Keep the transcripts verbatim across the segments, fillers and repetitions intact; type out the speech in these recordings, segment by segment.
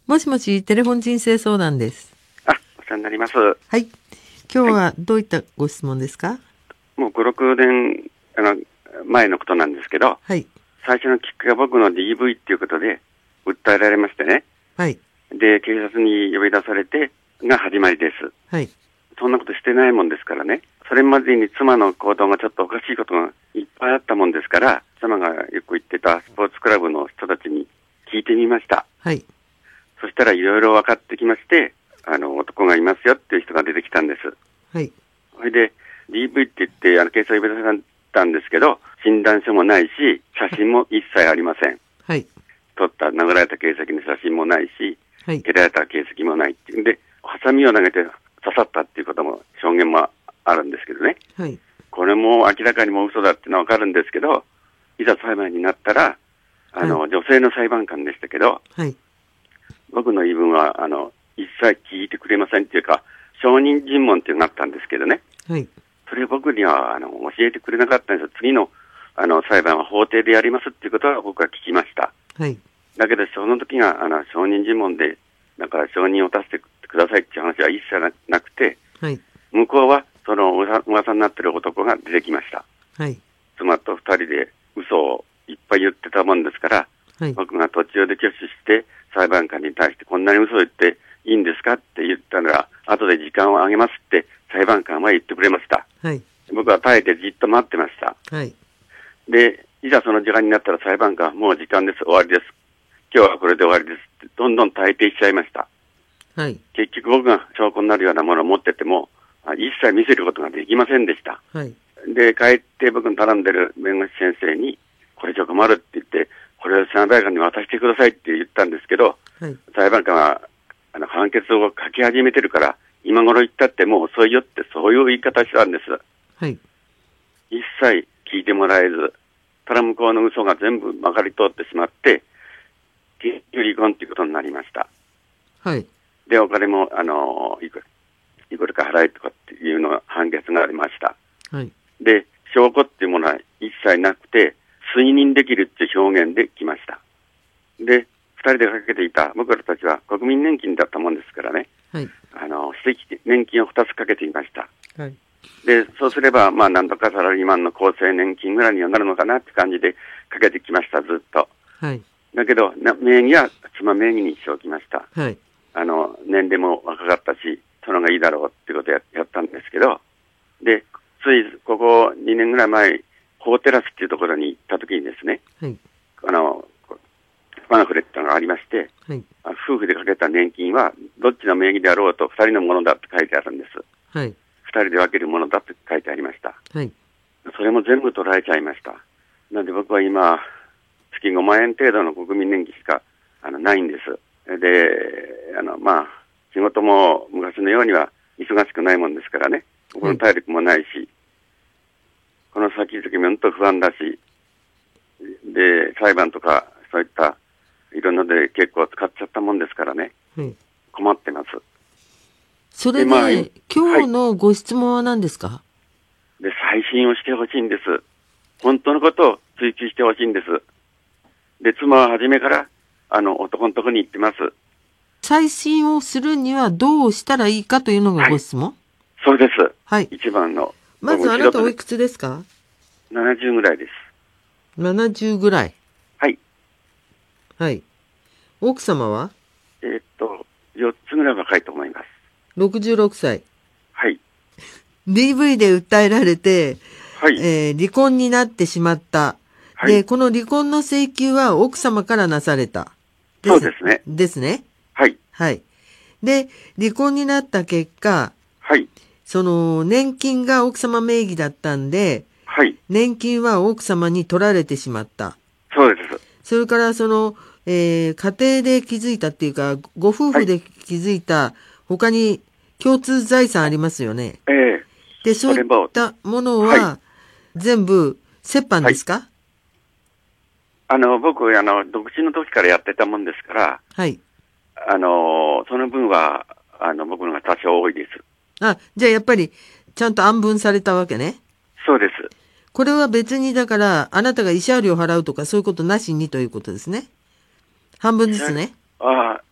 もしもし、テレフォン人生相談です。 あ、お世話になります。 はい。今日はどういったご質問ですか？はい、 もうご、ろくねんあの前のことなんですけど、 はい。 最初のきっかけは僕の ディーブイ っていうことで訴えられましてね。 はい。 で、警察に呼び出されてが始まりです。 はい。 そんなことしてないもんですからね。それまでに妻の行動がちょっとおかしいことがいっぱいあったもんですから、妻がよく行ってたスポーツクラブの人たちに聞いてみました。 はい。 そしたらいろいろ分かってきまして、あの、男がいますよっていう人が出てきたんです。 はい。 それで、ディーブイ って言って、あの、警察呼び出されたんですけど、診断書もないし、写真も一切ありません。 はい。 撮った、殴られた形跡の写真もないし、 はい。 蹴られた形跡もないっていうんで、ハサミを投げて刺さったっていうことも、証言もあるんですけどね。 はい。 これも明らかにもう嘘だっていうのはわかるんですけど、いざ裁判になったら、あの、はい、女性の裁判官でしたけど、 はい。 僕の言い分は、あの、一切聞いてくれませんっていうか、証人尋問っていうのがあったんですけどね。 はい。 それを僕には、あの、教えてくれなかったんですよ。次の、あの、裁判は法廷でやりますっていうことは僕は聞きました。 はい。 だけど、その時が、あの、証人尋問で、だから証人を出してくださいっていう話は一切なくて、 はい。 向こうは、その噂、噂になってる男が出てきました。 はい。 妻と二人で嘘をいっぱい言ってたもんですから、はい、僕が途中で挙手して、裁判官に対してこんなに嘘を言っていいんですかって言ったら、後で時間をあげますって裁判官は言ってくれました。 はい。 僕は耐えてじっと待ってました。 はい。 で、いざその時間になったら裁判官はもう時間です、終わりです。今日はこれで終わりですって、どんどん耐えていっちゃいました。 はい。 結局僕が証拠になるようなものを持ってても、一切見せることができませんでした。 はい。で、 帰って僕に頼んでる弁護士先生に、これじゃ困るって言って、これを裁判官に渡してくださいって言ったんですけど、はい、裁判官はあの判決を書き始めてるから、今頃言ったってもう遅いよってそういう言い方したんです。 はい。 一切聞いてもらえず、ただ向こうの嘘が全部まかり通ってしまって、結局離婚ということになりました。 はい。 で、お金も、あの、いくら、いくらか払えとかっていうの判決がありました。 はい。 で、証拠っていうものは一切なくて、推認できるっていう表現で来ました。で、二人でかけていた、僕らたちは国民年金だったもんですからね。 はい。 あの、私的年金を二つかけていました。 はい。 で、そうすれば、まあ、なんとかサラリーマンの厚生年金ぐらいにはなるのかなって感じでかけてきました、ずっと。 はい。 だけど、な名義は妻名義にしておきました。 はい。あの、年齢も若かったし、その方がいいだろうってことを や, やったんですけど、で、ついここにねんぐらい前、法テラスっていうところに行った時にですね、 はい、 あの、パナフレットがありまして、 はい、 夫婦でかけた年金はどっちの名義であろうと二人のものだって書いてあるんです。 はい、 二人で分けるものだって書いてありました。 はい、 それも全部取られちゃいました。なので僕は今、月ごまんえん程度の国民年金しかあのないんです。で、あの、まあ、仕事も昔のようには忙しくないもんですからね、僕の体力もないし、はい、この先々も本当不安だし、で、裁判とかそういったいろんなので結構使っちゃったもんですからね、 はい、 困ってます。 それで、まあ、今日のご質問は何ですか？はい、で、再審をしてほしいんです。本当のことを追及してほしいんです。で、妻は初めからあの男のところに行ってます。 再審をするにはどうしたらいいかというのがご質問？はい、 そうです。 はい。 一番の。 まずあなたおいくつですか？ ななじゅうぐらいです。 ななじゅうぐらい。 はい。 はい。奥様は？ えー、っと、よっつぐらい若いと思います。 ろくじゅうろくさい。 はい。 ディーブイ で訴えられて、 はい。 えー、離婚になってしまった。はい。で、この離婚の請求は奥様からなされた。 そうですね。 ですね。 はい。 はい。で、離婚になった結果、 はい。 その、年金が奥様名義だったんで、 はい。 年金は奥様に取られてしまった。 そうです。 それから、その、えー、家庭で築いたっていうか、ご夫婦で築いた、はい、他に共通財産ありますよね。 ええー。 で、そういったものは、はい、全部、折半ですか？はい、 あの、僕、あの、独身の時からやってたもんですから、 はい。 あの、その分は、あの、僕のが多少多いです。 あ、じゃあやっぱり、ちゃんと安分されたわけね。 そうです。 これは別にだから、あなたが慰謝料払うとかそういうことなしにということですね。半分ずつね。 ああ、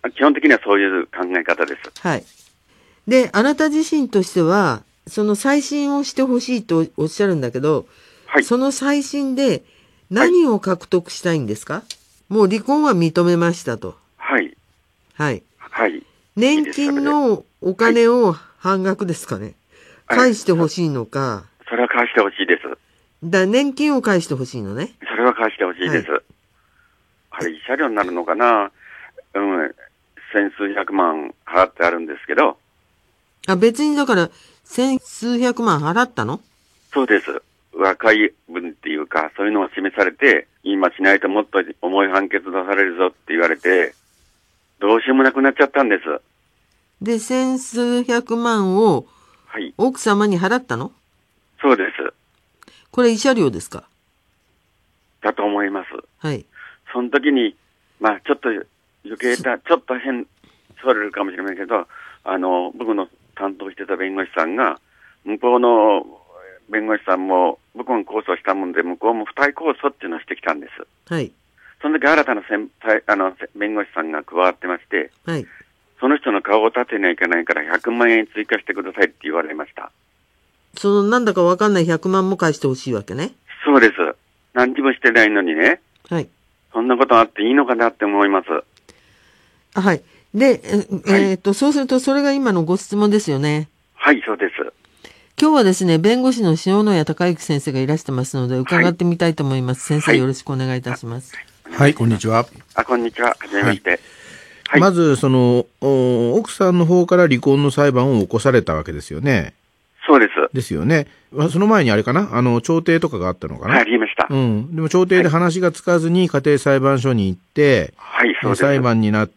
基本的にはそういう考え方です。 はい。で、あなた自身としては、その再審をしてほしいとおっしゃるんだけど、 はい。 その再審で何を獲得したいんですか？もう離婚は認めましたと。 はい。 はい。 はい。 年金のお金を半額ですかね。 はい、 返してほしいのか。 それは返してほしいです。 だ年金を返してほしいのね。 それは返してほしいです。はい、あれ、慰謝料になるのかな、うん、千数百万払ってあるんですけど。 あ、別にだから、千数百万払ったの？ そうです。和解分っていうか、そういうのを示されて、今しないともっと重い判決出されるぞって言われて、どうしようもなくなっちゃったんです。 で、千数百万を、奥様に払ったの？ そうです。 これ慰謝料ですか？ だと思います。 はい。 その時に、まあちょっと余計だ、ちょっと変、それるかもしれないけど、あの、僕の担当してた弁護士さんが、向こうの弁護士さんも、僕も控訴したもんで、向こうも付帯控訴っていうのをしてきたんです。 はい。 その時新たな先輩、あの、弁護士さんが加わってまして、 はい。 その人の顔を立てにはいけないからひゃくまんえん追加してくださいって言われました。 そのなんだかわかんないひゃくまんも返してほしいわけね。 そうです。何にもしてないのにね。 はい。 そんなことあっていいのかなって思います。 あ、はい。で、え、はい、えー、っと、そうするとそれが今のご質問ですよね。 はい、そうです。 今日はですね、弁護士の塩谷隆之先生がいらしてますので、伺ってみたいと思います。はい、先生、よろしくお願いいたします。 はい、はい、こんにちは。 あ、こんにちは。はじめまして。はいはい、まず、その、奥さんの方から離婚の裁判を起こされたわけですよね。 そうです。 ですよね。その前にあれかな、あの、調停とかがあったのかな。 はい、ありました。 うん。でも調停で話がつかずに家庭裁判所に行って、 はい、そうです。 裁判になって、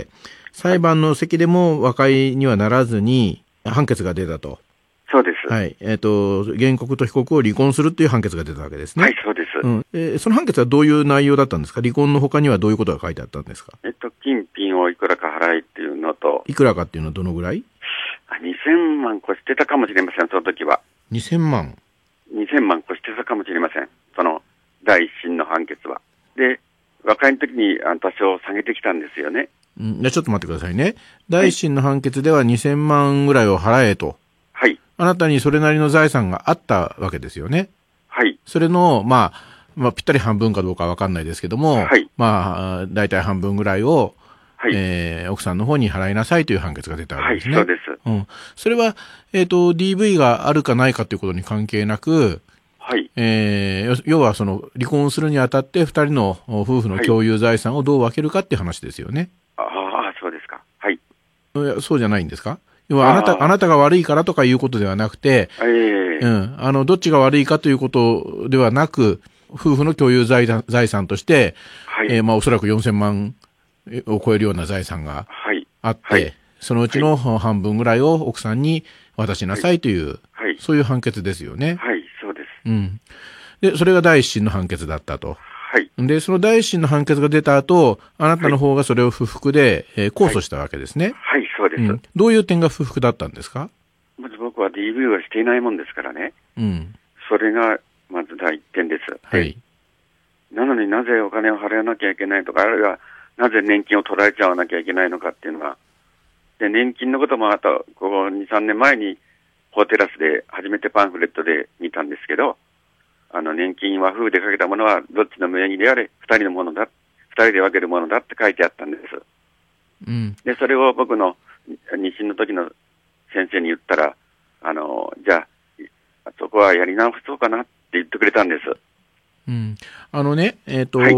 裁判の席でも和解にはならずに判決が出たと。 そうです。 はい。えっと、原告と被告を離婚するという判決が出たわけですね。 はい、そうです。 うん。えー、その判決はどういう内容だったんですか？離婚の他にはどういうことが書いてあったんですか？ えっと、金品をいくらか払いっていうのと。 いくらかっていうのはどのぐらい？ にせんまん越してたかもしれません、その時は。 にせんまん？ にせんまん越してたかもしれません。その、第一審の判決は。で、和解の時に多少下げてきたんですよね。 うん、じゃちょっと待ってくださいね。第一審の判決ではにせんまんぐらいを払えと。 はい。 あなたにそれなりの財産があったわけですよね。 はい。 それの、まあ、まあ、ぴったり半分かどうかわかんないですけども、 はい。 まあ、だいたい半分ぐらいを、 はい、 えー、奥さんの方に払いなさいという判決が出たわけですね。 はい、そうです。 うん。それは、えっと、ディーブイ があるかないかということに関係なく、 はい。 えー、要はその、離婚するにあたって二人の夫婦の共有財産をどう分けるかっていう話ですよね。 はい、ああ、そうですか。はい。 いや、そうじゃないんですか？要はあなた、あなたが悪いからとかいうことではなくて、 えー、 うん。あの、どっちが悪いかということではなく、夫婦の共有財産、財産として、はい、えー、まあおそらくよんせんまんを超えるような財産があって、はいはい、そのうちの半分ぐらいを奥さんに渡しなさいという、はい、そういう判決ですよね。 はい、そうです。 うん。で、それが第一審の判決だったと。 はい。 で、その第一審の判決が出た後、あなたの方がそれを不服で、えー、控訴したわけですね。 はい、はい、そうです、うん。 どういう点が不服だったんですか？ まず僕は ディーブイ はしていないもんですからね。 うん。 それが、まず第一点です。 はい。 なのになぜお金を払わなきゃいけないとか、あるいはなぜ年金を取られちゃわなきゃいけないのかっていうのは、で、年金のこともあと、ここに、さんねんまえに、法テラスで初めてパンフレットで見たんですけど、あの、年金は夫婦でかけたものは、どっちの名義であれ、二人のものだ、二人で分けるものだって書いてあったんです。 うん。 で、それを僕の二審の時の先生に言ったら、あの、じゃあ、そこはやり直そうかなって言ってくれたんです。 うん。あのね、えっと、はい、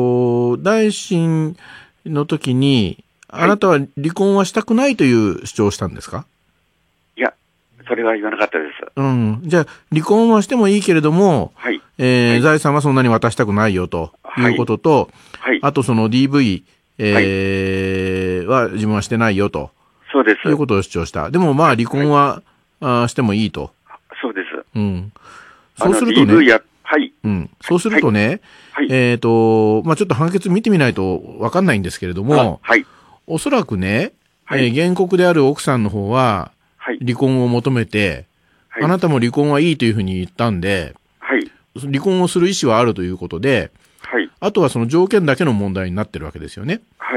第一審の時に、あなたは離婚はしたくないという主張をしたんですか？ いや、それは言わなかったです。 うん。じゃあ、離婚はしてもいいけれども、 はい。 えーはい、 財産はそんなに渡したくないよということと、 はい。 あとその ディーブイ、えー、はい、は自分はしてないよと。 そうです。 いうことを主張した。でもまあ離婚は、はい、あしてもいいと。 そうです。 うん。そうするとね。 ディーブイ や、はい。 うん。そうするとね、はい、えっと、まあちょっと判決見てみないとわかんないんですけれども、 はい。おそらくね、はい、えー、原告である奥さんの方は、離婚を求めて、はい、あなたも離婚はいいというふうに言ったんで、 はい、 離婚をする意思はあるということで、 はい、 あとはその条件だけの問題になってるわけですよね。 はい。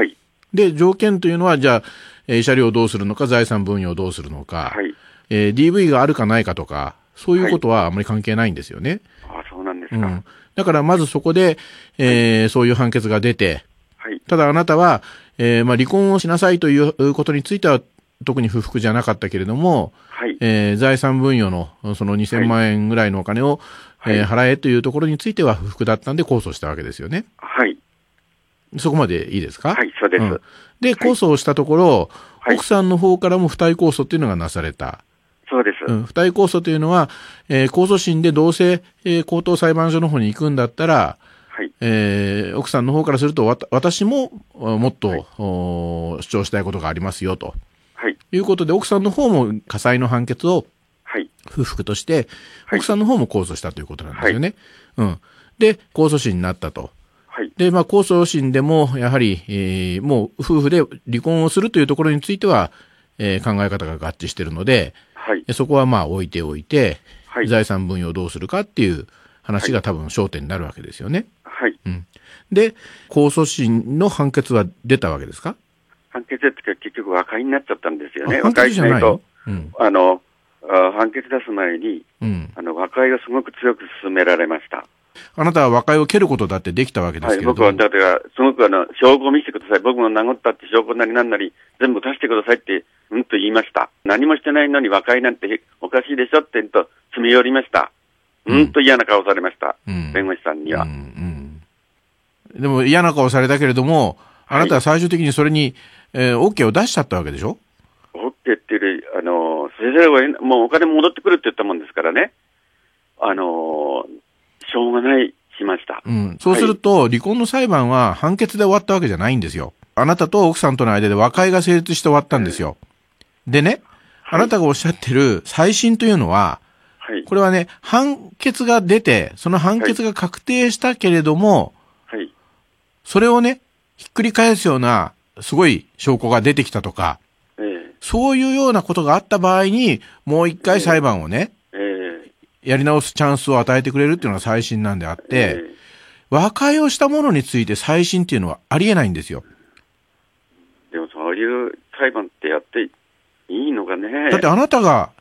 で、条件というのは、じゃあ、慰謝料をどうするのか、財産分与をどうするのか、はい、えー、ディーブイ があるかないかとか、そういうことはあまり関係ないんですよね。 はい、ああ、そうなんですか。うん、 だからまずそこで、えーはい、そういう判決が出て、はい、ただあなたは、えーまあ、離婚をしなさいということについては特に不服じゃなかったけれども、はいえー、財産分与のそのにせんまんえんぐらいのお金を、はいえー、払えというところについては不服だったんで控訴したわけですよね。 はい。 そこまでいいですか？ はい、そうです。うん、 で、控訴をしたところ、はい、奥さんの方からも付帯控訴っていうのがなされた。 そうです。 うん、付帯控訴というのは、えー、控訴審でどうせ、えー、高等裁判所の方に行くんだったら、はいえー、奥さんの方からするとわた私ももっと、はい、主張したいことがありますよと、はい、いうことで奥さんの方も家裁の判決を不服として、はい、奥さんの方も控訴したということなんですよね。はいうん、で控訴審になったと。はい、でまあ、控訴審でもやはり、えー、もう夫婦で離婚をするというところについては、えー、考え方が合致しているので、はい、そこはまあ置いておいて、はい、財産分与をどうするかっていう話が多分焦点になるわけですよね。はいうん、で控訴審の判決は出たわけですか？ 判決って結局和解になっちゃったんですよね。和解しないと、うん、あのあ判決出す前に、うん、あの和解がすごく強く進められました。 あなたは和解を蹴ることだってできたわけですけれども、 はい、僕はだからすごくあの証拠を見せてください、僕の殴ったって証拠なりなんなり全部出してくださいってうんと言いました。何もしてないのに和解なんておかしいでしょって言うと詰め寄りました。うん、うんと嫌な顔されました、うん、弁護士さんには、うんうん、でも嫌な顔されたけれどもあなたは最終的にそれに、えー、OK を出しちゃったわけでしょ？ OK っていうよりあの先生はもうお金戻ってくるって言ったもんですからね、あのしょうがないしました、 うん、そうすると、はい、離婚の裁判は判決で終わったわけじゃないんですよ。あなたと奥さんとの間で和解が成立して終わったんですよ。でね、はい、あなたがおっしゃってる再審というのは、はい、これはね、判決が出て、その判決が確定したけれども、はい、それをね、ひっくり返すような、すごい証拠が出てきたとか、えー、そういうようなことがあった場合に、もう一回裁判をね、えーえー、やり直すチャンスを与えてくれるっていうのが再審なんであって、えー、和解をしたものについて再審っていうのはありえないんですよ。 でもそういう裁判ってやっていいのかね。 だってあなたが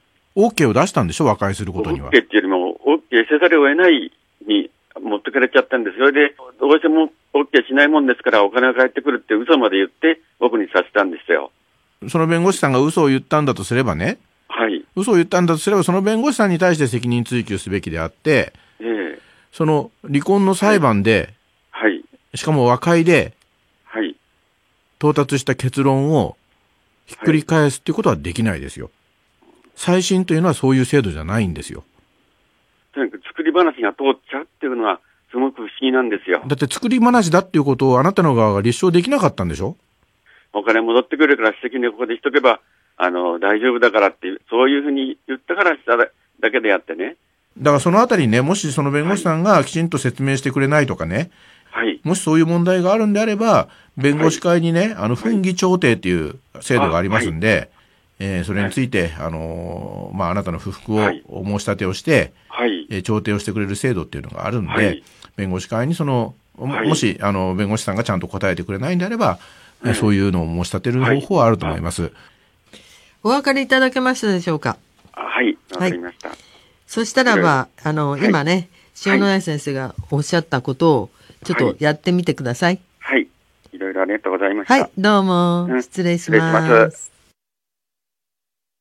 OK を出したんでしょ、和解することには。 OK っていうよりも OK せざるを得ないに持ってかれちゃったんです。それでどうしても OK しないもんですからお金が返ってくるって嘘まで言って僕にさせたんですよ。 その弁護士さんが嘘を言ったんだとすればね、はい、嘘を言ったんだとすればその弁護士さんに対して責任追及すべきであって、えー、その離婚の裁判で、はいはい、しかも和解で、はい、到達した結論をひっくり返すっていうことはできないですよ。再審というのはそういう制度じゃないんですよ。 とにかく作り話が通っちゃうっていうのはすごく不思議なんですよ。 だって作り話だっていうことをあなたの側が立証できなかったんでしょ。 お金戻ってくるから指摘にここでしとけばあの大丈夫だからっていう、そういうふうに言ったからしただけであってね。 だからそのあたりね、もしその弁護士さんがきちんと説明してくれないとかね、はい、もしそういう問題があるんであれば弁護士会にね、はい、あの分議調停っていう制度がありますんで、はいえー、それについて、はい、あのー、まあ、あなたの不服を申し立てをして、はいえー、調停をしてくれる制度っていうのがあるんで、はい、弁護士会にその、はい、もしあの弁護士さんがちゃんと答えてくれないんであれば、はい、そういうのを申し立てる方法はあると思います。はい、 お分かりいただけましたでしょうか。 はい、わかりました。はい、 そしたらば、あの、はい、今ね、塩野谷先生がおっしゃったことを、ちょっとやってみてください。 はい。はい、いろいろありがとうございました。 はい、どうも、失礼します。 うん、失礼します。